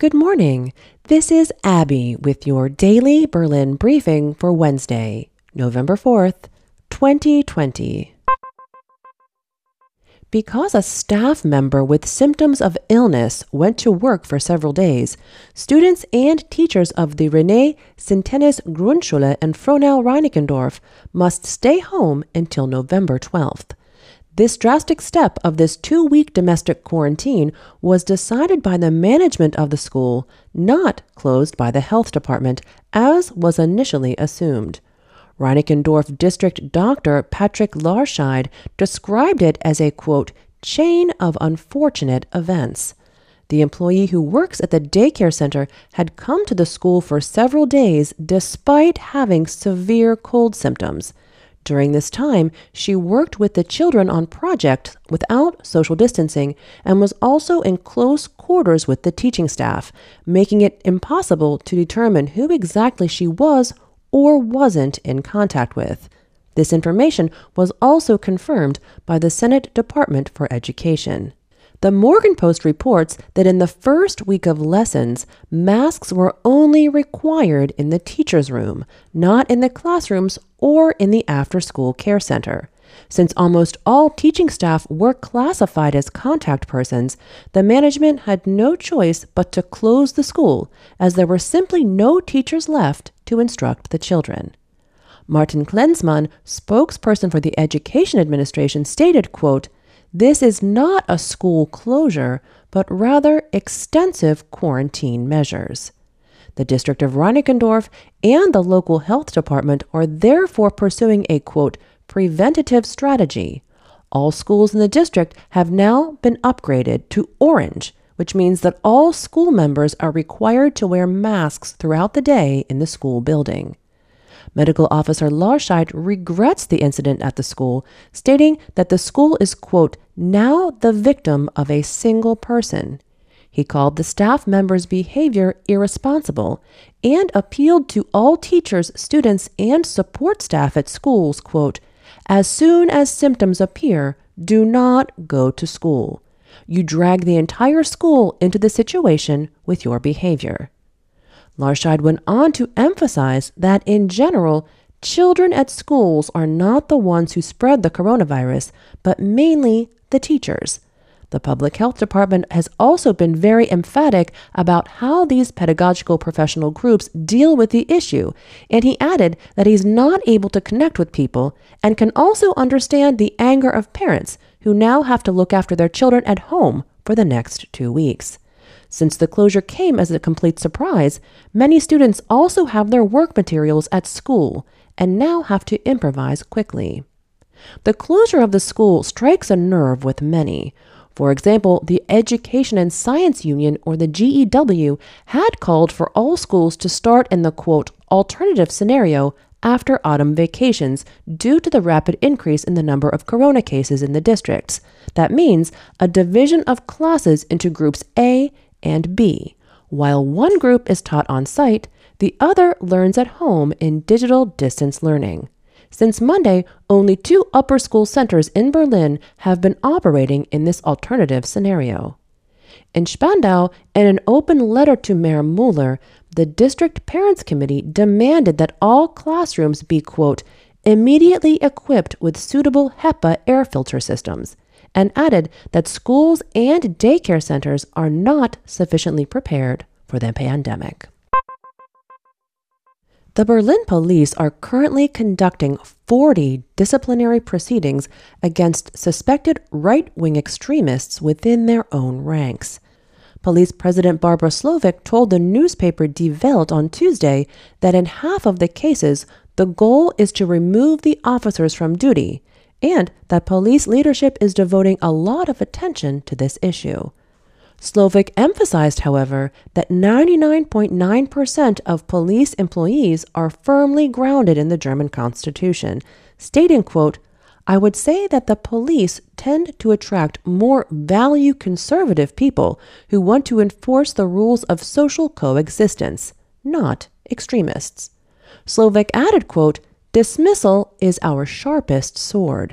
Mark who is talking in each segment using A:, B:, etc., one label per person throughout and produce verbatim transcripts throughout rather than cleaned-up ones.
A: Good morning. This is Abby with your daily Berlin briefing for Wednesday, November fourth, twenty twenty. Because a staff member with symptoms of illness went to work for several days, students and teachers of the René Sintenis Grundschule in Frohnau-Reinickendorf must stay home until November twelfth. This drastic step of this two-week domestic quarantine was decided by the management of the school, not closed by the health department, as was initially assumed. Reinickendorf District Doctor Patrick Larscheid described it as a, quote, chain of unfortunate events. The employee who works at the daycare center had come to the school for several days despite having severe cold symptoms. During this time, she worked with the children on projects without social distancing and was also in close quarters with the teaching staff, making it impossible to determine who exactly she was or wasn't in contact with. This information was also confirmed by the Senate Department for Education. The Morgan Post reports that in the first week of lessons, masks were only required in the teacher's room, not in the classrooms or in the after-school care center. Since almost all teaching staff were classified as contact persons, the management had no choice but to close the school, as there were simply no teachers left to instruct the children. Martin Klensmann, spokesperson for the Education Administration, stated, quote, "This is not a school closure, but rather extensive quarantine measures." The District of Reinickendorf and the local health department are therefore pursuing a, quote, preventative strategy. All schools in the district have now been upgraded to orange, which means that all school members are required to wear masks throughout the day in the school building. Medical Officer Larscheid regrets the incident at the school, stating that the school is, quote, now the victim of a single person. He called the staff members' behavior irresponsible and appealed to all teachers, students, and support staff at schools, quote, as soon as symptoms appear, do not go to school. You drag the entire school into the situation with your behavior. Larscheid went on to emphasize that, in general, children at schools are not the ones who spread the coronavirus, but mainly the teachers. The Public Health Department has also been very emphatic about how these pedagogical professional groups deal with the issue, and he added that he's not able to connect with people and can also understand the anger of parents who now have to look after their children at home for the next two weeks. Since the closure came as a complete surprise, many students also have their work materials at school and now have to improvise quickly. The closure of the school strikes a nerve with many. For example, the Education and Science Union, or the G E W, had called for all schools to start in the, quote, alternative scenario after autumn vacations due to the rapid increase in the number of corona cases in the districts. That means a division of classes into groups A and B. While one group is taught on site, the other learns at home in digital distance learning. Since Monday, only two upper school centers in Berlin have been operating in this alternative scenario. In Spandau, in an open letter to Mayor Mueller, the district parents committee demanded that all classrooms be, quote, immediately equipped with suitable HEPA air filter systems, and added that schools and daycare centers are not sufficiently prepared for the pandemic. The Berlin police are currently conducting forty disciplinary proceedings against suspected right-wing extremists within their own ranks. Police President Barbara Slowik told the newspaper Die Welt on Tuesday that in half of the cases, the goal is to remove the officers from duty, and that police leadership is devoting a lot of attention to this issue. Slowik emphasized, however, that ninety-nine point nine percent of police employees are firmly grounded in the German Constitution, stating, quote, I would say that the police tend to attract more value-conservative people who want to enforce the rules of social coexistence, not extremists. Slowik added, quote, dismissal is our sharpest sword.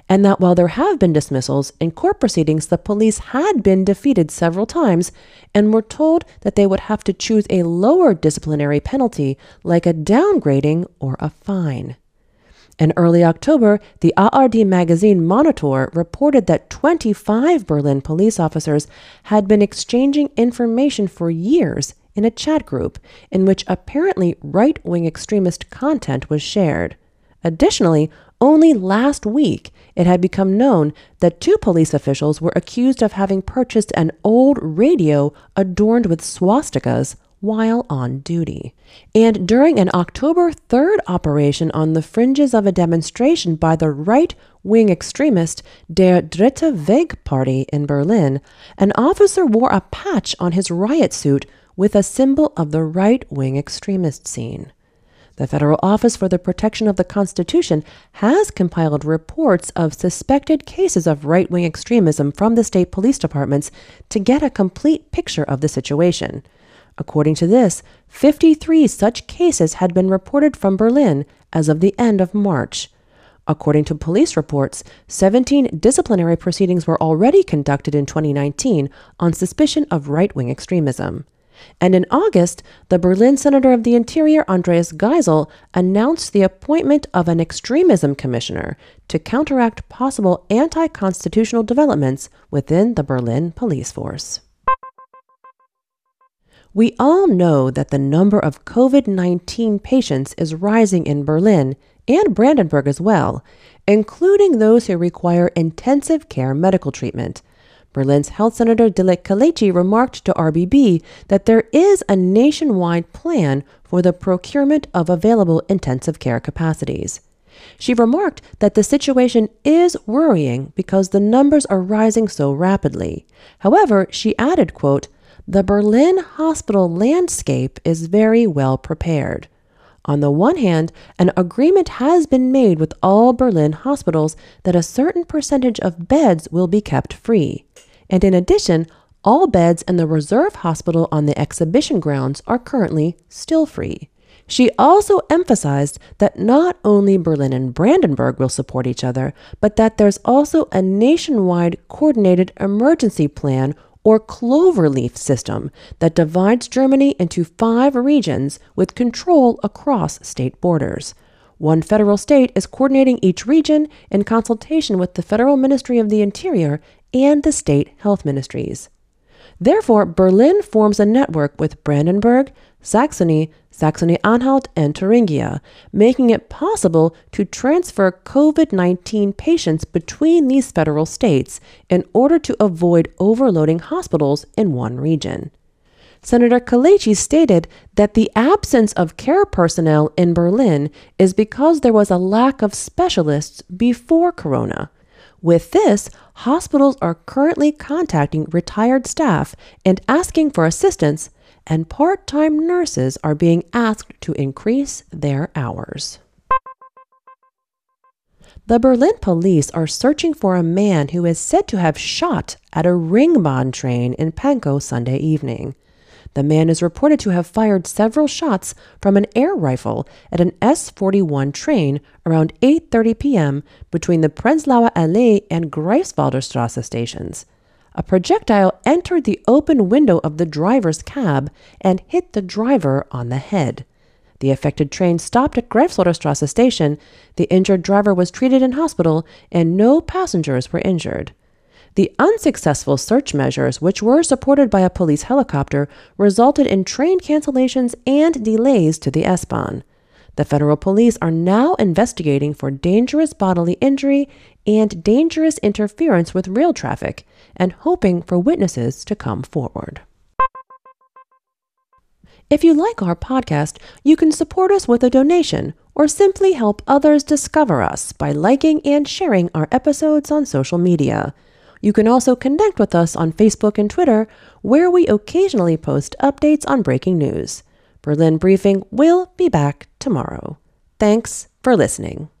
A: and that while there have been dismissals, in court proceedings the police had been defeated several times and were told that they would have to choose a lower disciplinary penalty like a downgrading or a fine. In early October, the A R D magazine Monitor reported that twenty-five Berlin police officers had been exchanging information for years in a chat group in which apparently right-wing extremist content was shared. Additionally, only last week it had become known that two police officials were accused of having purchased an old radio adorned with swastikas while on duty. And during an October third operation on the fringes of a demonstration by the right-wing extremist Der Dritte Weg Party in Berlin, an officer wore a patch on his riot suit with a symbol of the right-wing extremist scene. The Federal Office for the Protection of the Constitution has compiled reports of suspected cases of right-wing extremism from the state police departments to get a complete picture of the situation. According to this, fifty-three such cases had been reported from Berlin as of the end of March. According to police reports, seventeen disciplinary proceedings were already conducted in twenty nineteen on suspicion of right-wing extremism. And in August, the Berlin Senator of the Interior, Andreas Geisel, announced the appointment of an extremism commissioner to counteract possible anti-constitutional developments within the Berlin police force. We all know that the number of COVID nineteen patients is rising in Berlin and Brandenburg as well, including those who require intensive care medical treatment. Berlin's Health Senator Dilek Kalechi remarked to R B B that there is a nationwide plan for the procurement of available intensive care capacities. She remarked that the situation is worrying because the numbers are rising so rapidly. However, she added, quote, "The Berlin hospital landscape is very well prepared. On the one hand, an agreement has been made with all Berlin hospitals that a certain percentage of beds will be kept free. And in addition, all beds in the reserve hospital on the exhibition grounds are currently still free." She also emphasized that not only Berlin and Brandenburg will support each other, but that there's also a nationwide coordinated emergency plan or cloverleaf system that divides Germany into five regions with control across state borders. One federal state is coordinating each region in consultation with the Federal Ministry of the Interior and the state health ministries. Therefore, Berlin forms a network with Brandenburg, Saxony, Saxony-Anhalt, and Thuringia, making it possible to transfer COVID nineteen patients between these federal states in order to avoid overloading hospitals in one region. Senator Kalechi stated that the absence of care personnel in Berlin is because there was a lack of specialists before Corona. With this, hospitals are currently contacting retired staff and asking for assistance, and part-time nurses are being asked to increase their hours. The Berlin police are searching for a man who is said to have shot at a Ringbahn train in Pankow Sunday evening. The man is reported to have fired several shots from an air rifle at an S forty-one train around eight thirty p.m. between the Prenzlauer Allee and Greifswalder Strasse stations. A projectile entered the open window of the driver's cab and hit the driver on the head. The affected train stopped at Greifswalder Strasse station. The injured driver was treated in hospital, and no passengers were injured. The unsuccessful search measures, which were supported by a police helicopter, resulted in train cancellations and delays to the S-Bahn. The federal police are now investigating for dangerous bodily injury and dangerous interference with rail traffic and hoping for witnesses to come forward. If you like our podcast, you can support us with a donation or simply help others discover us by liking and sharing our episodes on social media. You can also connect with us on Facebook and Twitter, where we occasionally post updates on breaking news. Berlin Briefing will be back tomorrow. Thanks for listening.